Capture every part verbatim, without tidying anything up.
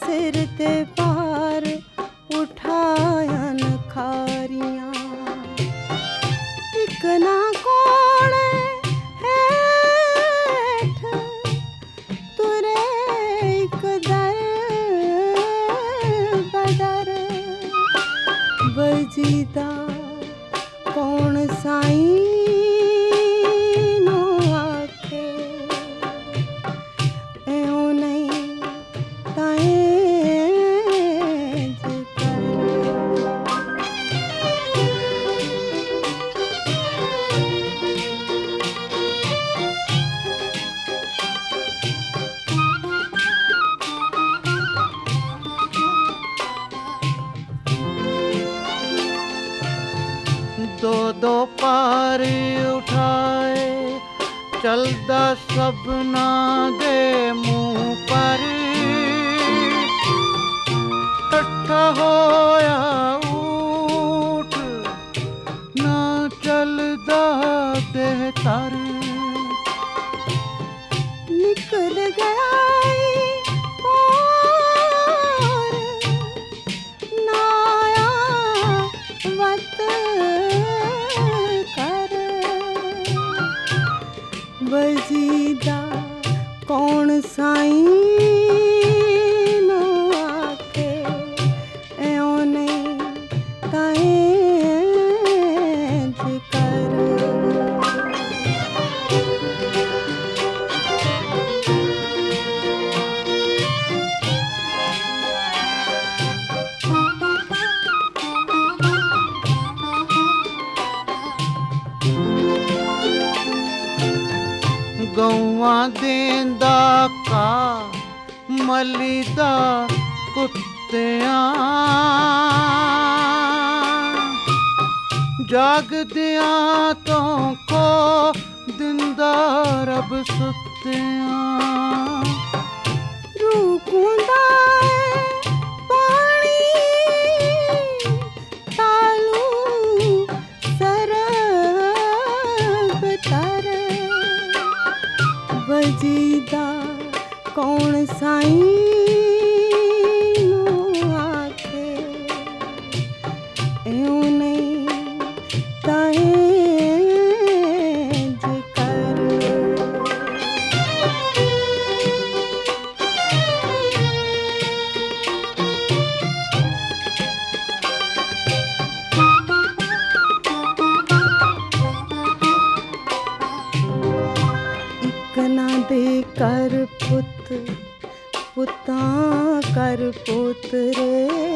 सिर ते पार उठायन खारियां। इक ना कोण हेठ तुरे इक दर बदर। बजीदा कौन साईं नो आखे एओ नहीं ताएं दो दो पार उठाए चलदा सबना दे मुंह पर। कट्ठा होया ऊठ ना चलदा देह तर। निकल गया और नाया वत कर। बजीदा कौन साईं नो आखे एओ नहीं ताएं कर। गौआ देंदा का मलीदा कुत्तियां। जागदियां तो को दिंदा रब सुत्तियां। रूकुंदा पानी तालू सरब तर। बजीदा कौन साईं नो आखे एओ नहीं ताएं कर। इक ना दे कर पुत पुतां कर पोतरे।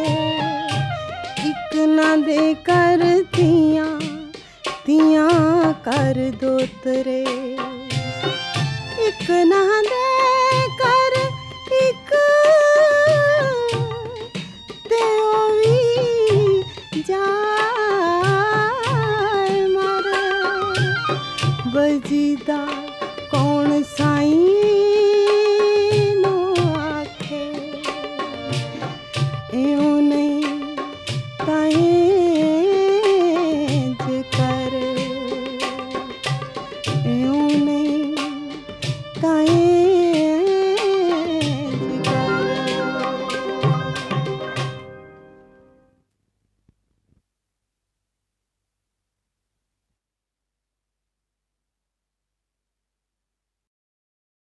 इक ना दे कर तियां तियां कर दोतरे। इक ना